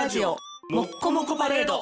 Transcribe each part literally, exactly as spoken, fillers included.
ラジオもっこもこパレード。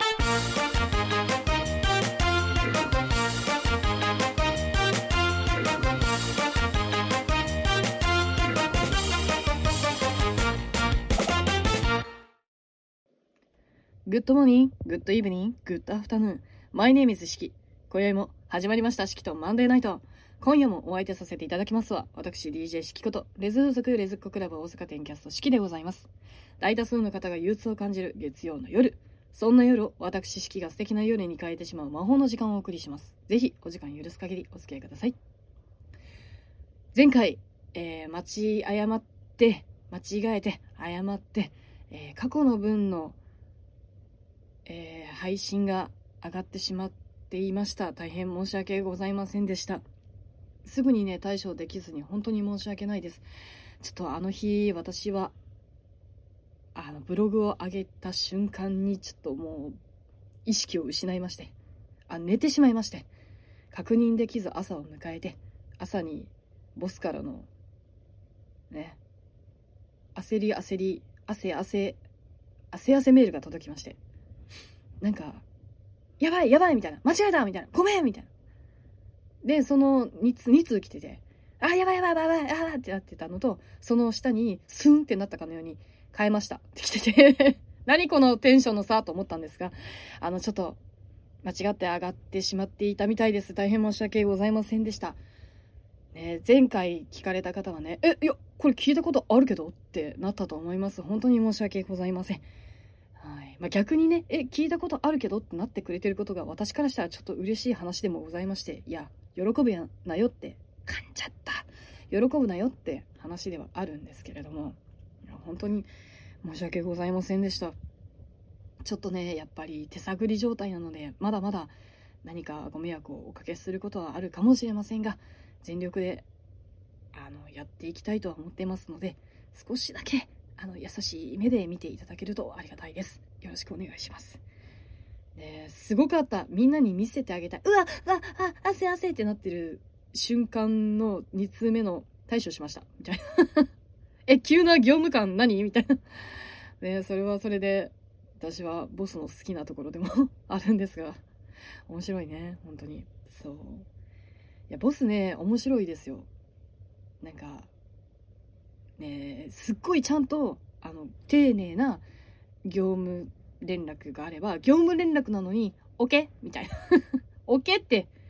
グッドモーニング、グッドイブニング、グッドアフタヌーン。マイネームズシキ。今宵も始まりましたシキとマンデーナイト。今夜もお相手させていただきますは、私 ディージェー シキことレズ風俗レズっ子クラブ大阪店キャストシキでございます。大多数の方が憂鬱を感じる月曜の夜、そんな夜を私シキが素敵な夜に変えてしまう魔法の時間をお送りします。ぜひお時間許す限りお付き合いください。前回、えー、間違誤って間違えて誤って、えー、過去の分のえー、配信が上がってしまっていました。大変申し訳ございませんでした。すぐにね対処できずに本当に申し訳ないです。ちょっとあの日私はあのブログを上げた瞬間にちょっともう意識を失いまして、あ寝てしまいまして、確認できず朝を迎えて、朝にボスからのね焦り焦り汗汗汗汗メールが届きまして、なんかやばいやばいみたいな、間違えたみたいな、ごめんみたいな。でそのに通に通来てて、あやばいやばいやばいやばいあーってなってたのと、その下にスンってなったかのように変えましたって来てて何このテンションの差と思ったんですが、あのちょっと間違って上がってしまっていたみたいです。大変申し訳ございませんでした、ね、前回聞かれた方はね、えいやこれ聞いたことあるけどってなったと思います。本当に申し訳ございません。はいまあ、逆にね、え、聞いたことあるけどってなってくれてることが私からしたらちょっと嬉しい話でもございまして、いや、喜ぶやなよって、噛んじゃった。喜ぶなよって話ではあるんですけれども、いや本当に申し訳ございませんでした。ちょっとね、やっぱり手探り状態なので、まだまだ何かご迷惑をおかけすることはあるかもしれませんが、全力で、あの、やっていきたいとは思っていますので、少しだけ、あの優しい目で見ていただけるとありがたいです。よろしくお願いします。ですごかった。みんなに見せてあげたい。うわああ汗汗ってなってる瞬間のに通目の対処しましたみたいなえ急な業務感何みたいなね、それはそれで私はボスの好きなところでもあるんですが、面白いね本当に。そういやボスね面白いですよ。なんかね、すっごいちゃんとあの丁寧な業務連絡があれば、業務連絡なのに OK みたいなOK って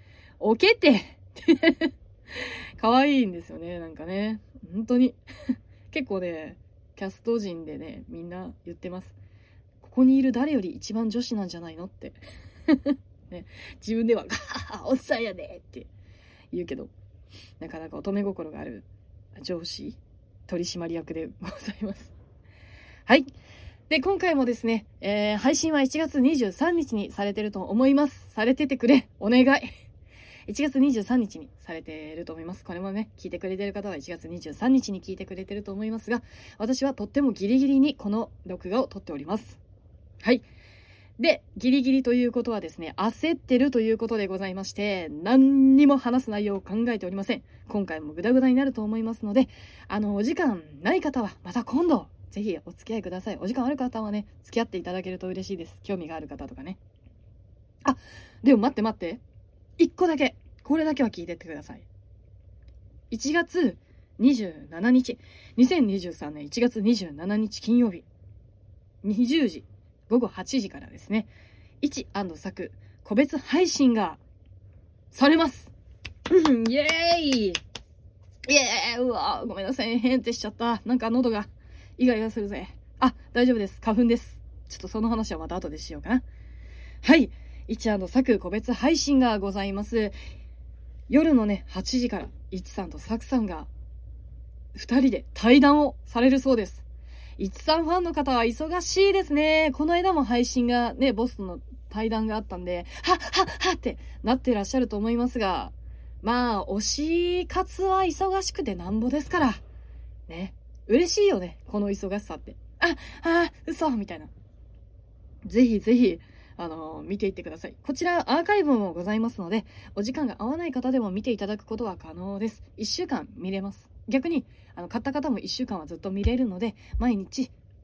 OK って可愛いんですよね。なんかね本当に結構ねキャスト陣でねみんな言ってます。ここにいる誰より一番女子なんじゃないのってね、自分ではおっさんやでって言うけど、なかなか乙女心がある上司取締役でございます。はい。で、今回もですね、えー、配信はいちがつにじゅうさんにちにされてると思います。されててくれ。お願い。いちがつにじゅうさんにちにされてると思います。これもね、聞いてくれてる方はいちがつにじゅうさんにちに聞いてくれてると思いますが、私はとってもギリギリにこの録画を撮っております。はい。で、ギリギリということはですね、焦ってるということでございまして、何にも話す内容を考えておりません。今回もグダグダになると思いますので、あの、お時間ない方はまた今度、ぜひお付き合いください。お時間ある方はね、付き合っていただけると嬉しいです。興味がある方とかね。あ、でも待って待って。一個だけ、これだけは聞いてってください。いちがつにじゅうしちにち、にせんにじゅうさんねんいちがつにじゅうしちにち金曜日、にじゅうじ、ごごはちじからですね、いち&作個別配信がされます。イエーイイエーイ。うわーごめんなさい、へんってしちゃった。なんか喉がイガイガするぜ。あ、大丈夫です。花粉です。ちょっとその話はまた後でしようかな。はい。いち&作個別配信がございます。夜のね、はちじからいちさんと作さんがふたりで対談をされるそうです。いちさんファンの方は忙しいですね。この間も配信がね、ボスとの対談があったんで、はっはっはってなってらっしゃると思いますが、まあ、推し活は忙しくてなんぼですから。ね。嬉しいよね。この忙しさって。あ、あ、嘘みたいな。ぜひぜひ、あのー、見ていってください。こちらアーカイブもございますので、お時間が合わない方でも見ていただくことは可能です。いっしゅうかん見れます。逆に、あの、買った方もいっしゅうかんはずっと見れるので、毎日、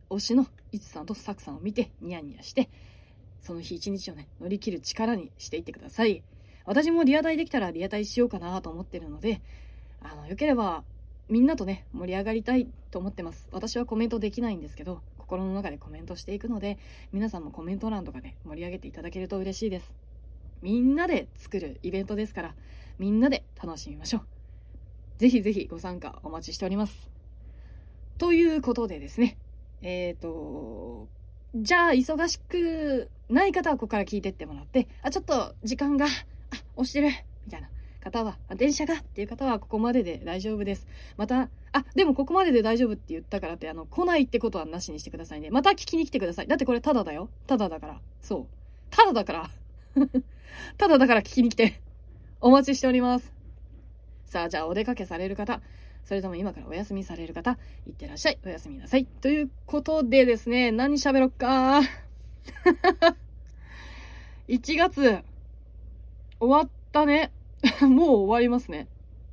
推しのいつさんとさくさんを見てニヤニヤして、その日一日をね、乗り切る力にしていってください。私もリアタイできたらリアタイしようかなと思ってるので、あの、よければみんなとね、盛り上がりたいと思ってます。私はコメントできないんですけど、心の中でコメントしていくので、皆さんもコメント欄とかで盛り上げていただけると嬉しいです。みんなで作るイベントですから、みんなで楽しみましょう。ぜひぜひご参加お待ちしております。ということでですね、えーと、じゃあ忙しくない方はここから聞いてってもらって、あ、ちょっと時間が、あ、押してる、みたいな方は、あ、電車がっていう方はここまでで大丈夫です。また、あ、でもここまでで大丈夫って言ったからって、あの、来ないってことはなしにしてくださいね。また聞きに来てください。だってこれタダだよ。タダだから。そう。タダだから。タダだから聞きに来て。お待ちしております。さあ、じゃあお出かけされる方、それとも今からお休みされる方、いってらっしゃい、おやすみなさい。ということでですね、何喋ろっか。いちがつ、終わったね。もう終わりますね。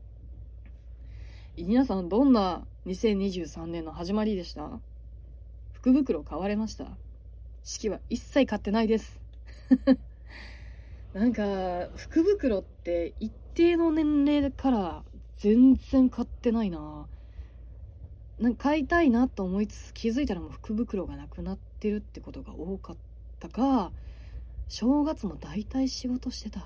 皆さんどんなにせんにじゅうさんねんの始まりでした？福袋買われました？式は一切買ってないです。なんか、福袋って一定の年齢から全然買ってないな。なんか買いたいなと思いつつ気づいたらもう福袋がなくなってるってことが多かったか、正月も大体仕事してた。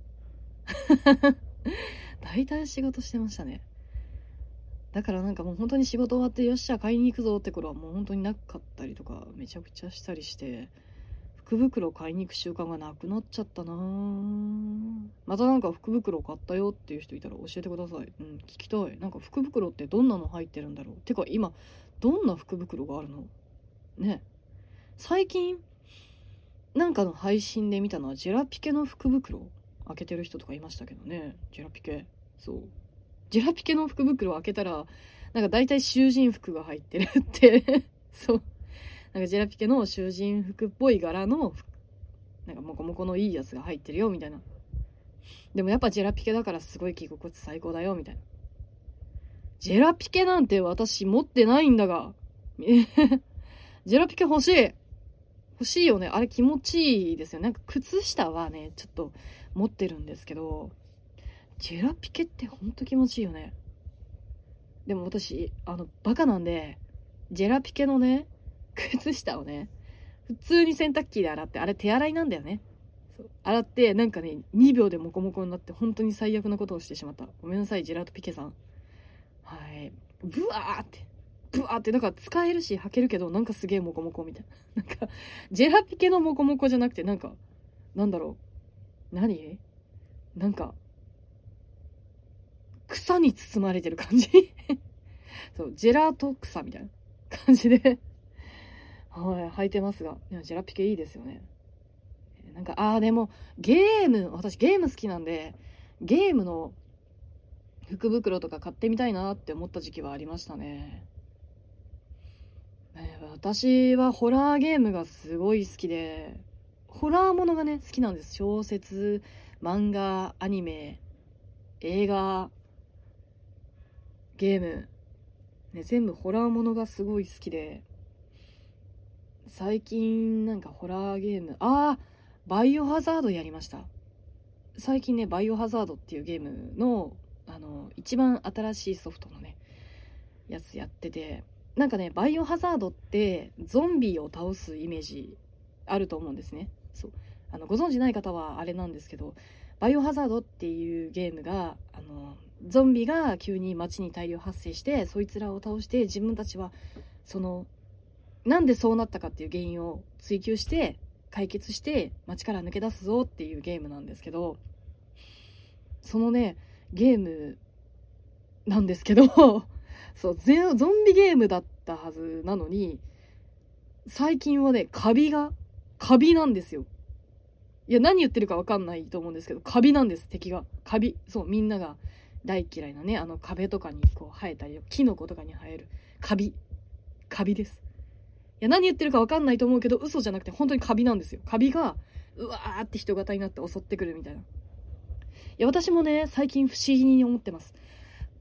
大体仕事してましたね。だからなんかもう本当に仕事終わってよっしゃ買いに行くぞって頃はもう本当になかったりとかめちゃくちゃしたりして、福袋買いに行く習慣がなくなっちゃったな。またなんか福袋買ったよっていう人いたら教えてください。うん、聞きたい。なんか福袋ってどんなの入ってるんだろう。てか今どんな福袋があるのね。最近なんかの配信で見たのはジェラピケの福袋開けてる人とかいましたけどね。ジェラピケ、そうジェラピケの福袋開けたらなんか大体囚人服が入ってるってそうなんかジェラピケの囚人服っぽい柄のなんかモコモコのいいやつが入ってるよみたいな。でもやっぱジェラピケだからすごい着心地最高だよみたいな。ジェラピケなんて私持ってないんだがジェラピケ欲しい欲しいよね。あれ気持ちいいですよね。なんか靴下はねちょっと持ってるんですけど、ジェラピケってほんと気持ちいいよね。でも私あのバカなんでジェラピケのね靴下をね普通に洗濯機で洗って、あれ手洗いなんだよね。そう洗ってなんかねにびょうでモコモコになって本当に最悪なことをしてしまった。ごめんなさいジェラートピケさん。はい、ブワーってブワーってだから使えるし履けるけどなんかすげえモコモコみたいな。なんかジェラピケのモコモコじゃなくてなんかなんだろう何なんか草に包まれてる感じそうジェラート草みたいな感じではい履いてますが、でもジェラピケいいですよね。なんかあーでもゲーム私ゲーム好きなんでゲームの福袋とか買ってみたいなって思った時期はありましたね。えー、私はホラーゲームがすごい好きで、ホラーものがね好きなんです。小説、漫画、アニメ、映画、ゲーム、ね、全部ホラーものがすごい好きで、最近なんかホラーゲーム、あーバイオハザードやりました。最近ねバイオハザードっていうゲームのあの一番新しいソフトのねやつやってて、なんかねバイオハザードってゾンビを倒すイメージあると思うんですね。そうあのご存知ない方はあれなんですけど、バイオハザードっていうゲームがあのゾンビが急に街に大量発生してそいつらを倒して自分たちはそのなんでそうなったかっていう原因を追求して解決して街から抜け出すぞっていうゲームなんですけど、そのねゲームなんですけどそうゾンビゲームだったはずなのに最近はねカビがカビなんですよ。いや何言ってるか分かんないと思うんですけどカビなんです。敵がカビ。そうみんなが大嫌いなねあの壁とかにこう生えたりキノコとかに生えるカビカビです。いや何言ってるか分かんないと思うけど嘘じゃなくて本当にカビなんですよ。カビがうわーって人型になって襲ってくるみたいな。いや私もね最近不思議に思ってます。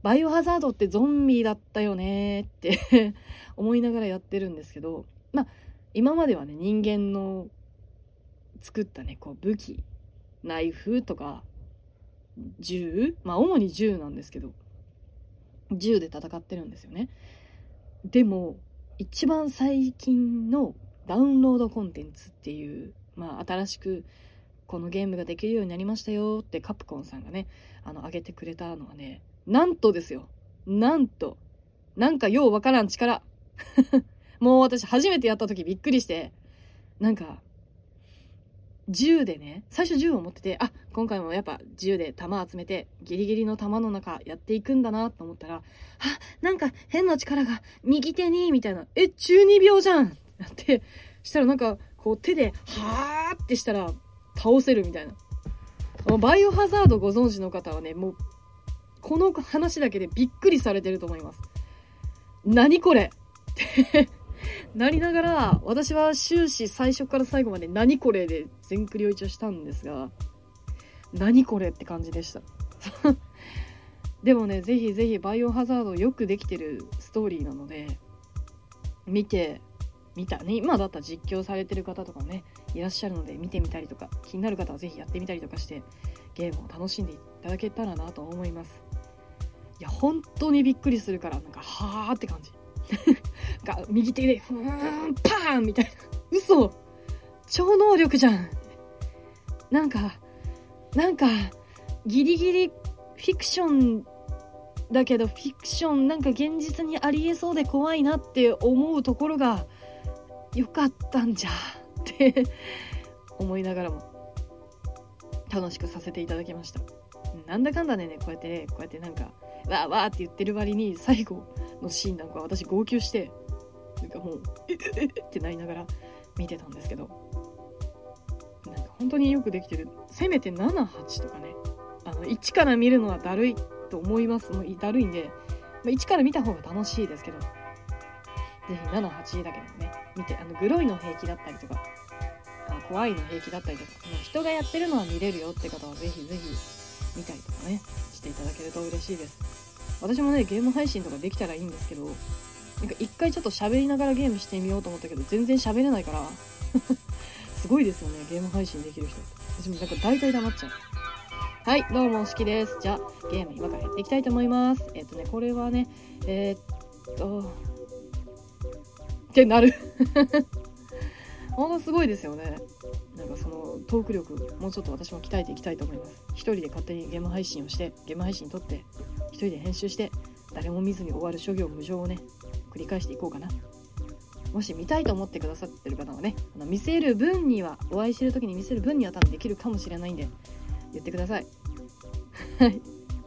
バイオハザードってゾンビだったよねって思いながらやってるんですけど、まあ今まではね人間の作ったねこう武器、ナイフとか銃、まあ主に銃なんですけど、銃で戦ってるんですよね。でも一番最近のダウンロードコンテンツっていう、まあ新しくこのゲームができるようになりましたよってカプコンさんがねあの上げてくれたのはね、なんとですよ、なんとなんかようわからん力もう私初めてやった時びっくりして、なんか銃でね、最初銃を持ってて、あ、今回もやっぱ銃で弾集めてギリギリの弾の中やっていくんだなと思ったら、あ、なんか変な力が右手にみたいな、え、中二病じゃんってなって、したらなんかこう手ではーってしたら倒せるみたいな。バイオハザードご存知の方はね、もうこの話だけでびっくりされてると思います。何これってなりながら、私は終始最初から最後まで何これで全クリを一応したんですが、何これって感じでしたでもね、ぜひぜひバイオハザードよくできてるストーリーなので、見てみたね、今だったら実況されてる方とかねいらっしゃるので、見てみたりとか気になる方はぜひやってみたりとかしてゲームを楽しんでいただけたらなと思います。いや本当にびっくりするから、なんかはーって感じが右手でふーんパーンみたいな、嘘超能力じゃん。なんかなんかギリギリフィクションだけど、フィクションなんか現実にありえそうで怖いなって思うところがよかったんじゃって思いながらも楽しくさせていただきました。なんだかんだでね、こうやってねこうやってなんかわーわーって言ってる割に最後のシーンなんか私号泣して、なんかもうえええってなりながら見てたんですけど、なんか本当によくできてる。せめてなな、はちとかね、あのいちから見るのはだるいと思います。もうだるいんで、まあ、いちから見た方が楽しいですけど、ぜひなな、はちだけでもね見て、あのグロいの平気だったりとか、あの怖いの平気だったりとか、人がやってるのは見れるよって方はぜひぜひ見たりとかねしていただけると嬉しいです。私もねゲーム配信とかできたらいいんですけど、なんか一回ちょっと喋りながらゲームしてみようと思ったけど全然喋れないからすごいですよね、ゲーム配信できる人。私もなんか大体黙っちゃう。はい、どうも好きです。じゃあゲーム今からやっていきたいと思います。えっとねこれはねえー、っとってなるほんとすごいですよね。なんかそのトーク力もうちょっと私も鍛えていきたいと思います。一人で勝手にゲーム配信をして、ゲーム配信撮って一人で編集して、誰も見ずに終わる諸行無常をね繰り返していこうかな。もし見たいと思ってくださってる方はね、あの見せる分には、お会いしてる時に見せる分には多分できるかもしれないんで言ってくださいはい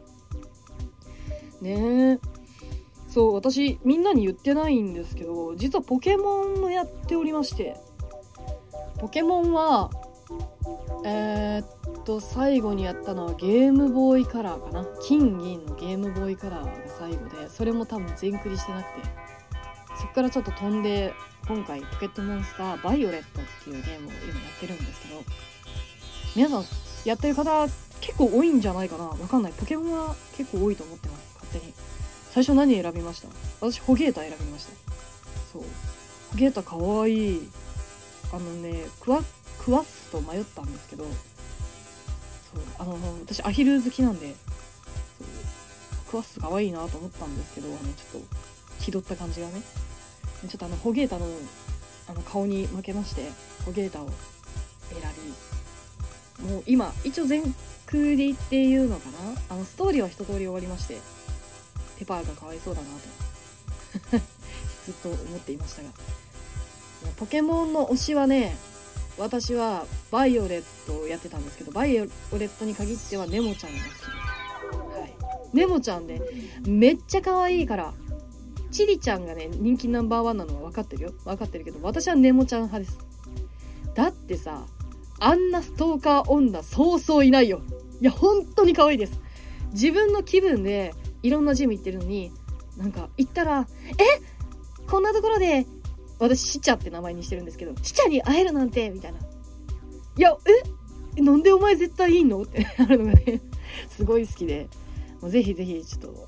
ねえ、そう私みんなに言ってないんですけど、実はポケモンもやっておりまして、ポケモンはえー、っと最後にやったのはゲームボーイカラーかな。金銀のゲームボーイカラーが最後で、それも多分全クリしてなくて、そっからちょっと飛んで今回ポケットモンスターバイオレットっていうゲームを今やってるんですけど、皆さんやってる方結構多いんじゃないかな、わかんない。ポケモンは結構多いと思ってます、勝手に。最初何選びました？私ホゲータ選びました。そう、ホゲータかわいい。あのねクワクワッスと迷ったんですけど、そうあの私アヒル好きなんで、そうクワッスかわいいなと思ったんですけど、あのちょっと気取った感じがね、ちょっとあのホゲータのあの顔に負けまして、ホゲータを選び、もう今一応全クリっていうのかな、あのストーリーは一通り終わりまして、ペパーがかわいそうだなとずっと思っていましたが、ポケモンの推しはね、私はバイオレットをやってたんですけど、バイオレットに限ってはネモちゃんが好きです。はい、ネモちゃんねめっちゃ可愛いから、チリちゃんがね人気ナンバーワンなのは分かってるよ、分かってるけど、私はネモちゃん派です。だってさ、あんなストーカー女そうそういないよ。いや本当に可愛いです。自分の気分でいろんなジム行ってるのに、なんか行ったら、えこんなところで、私シチャって名前にしてるんですけど、シチャに会えるなんてみたいな、いやえなんでお前絶対いいのってあるのがねすごい好きで、もうぜひぜひちょっと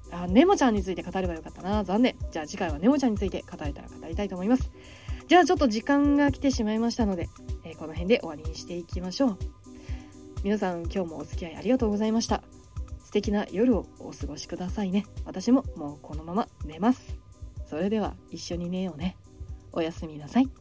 あ、ネモちゃんについて語ればよかったな。残念。じゃあ次回はネモちゃんについて語れたら語りたいと思います。じゃあちょっと時間が来てしまいましたので、えー、この辺で終わりにしていきましょう。皆さん今日もお付き合いありがとうございました。素敵な夜をお過ごしくださいね。私ももうこのまま寝ます。それでは一緒に寝ようね。おやすみなさい。